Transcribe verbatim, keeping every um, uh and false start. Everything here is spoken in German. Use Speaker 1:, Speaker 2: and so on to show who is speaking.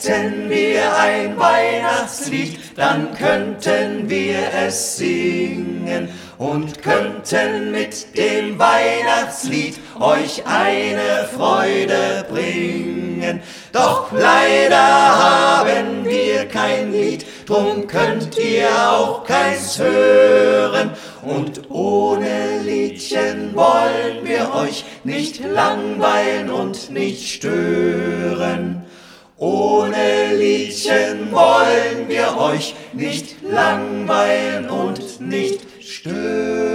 Speaker 1: Hätten wir ein Weihnachtslied, dann könnten wir es singen und könnten mit dem Weihnachtslied euch eine Freude bringen. Doch leider haben wir kein Lied, drum könnt ihr auch keins hören. Und ohne Liedchen wollen wir euch nicht langweilen und nicht stören. Ohne Liedchen wollen wir euch nicht langweilen und nicht stören.